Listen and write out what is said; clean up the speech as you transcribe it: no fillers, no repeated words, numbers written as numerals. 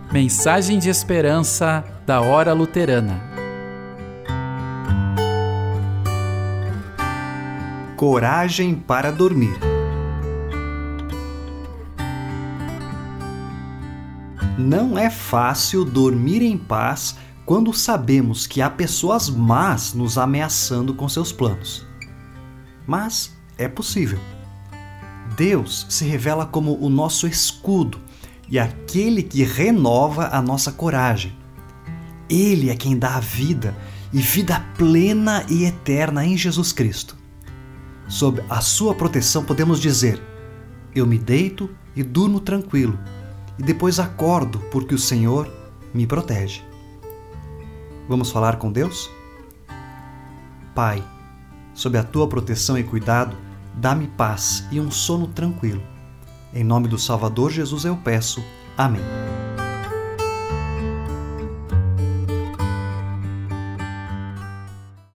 Mensagem de esperança da Hora Luterana. Coragem para dormir. Não é fácil dormir em paz quando sabemos que há pessoas más nos ameaçando com seus planos. Mas é possível. Deus se revela como o nosso escudo e aquele que renova a nossa coragem. Ele é quem dá a vida e vida plena e eterna em Jesus Cristo. Sob a sua proteção podemos dizer: eu me deito e durmo tranquilo, e depois acordo porque o Senhor me protege. Vamos falar com Deus? Pai, sob a tua proteção e cuidado, dá-me paz e um sono tranquilo. Em nome do Salvador Jesus eu peço. Amém.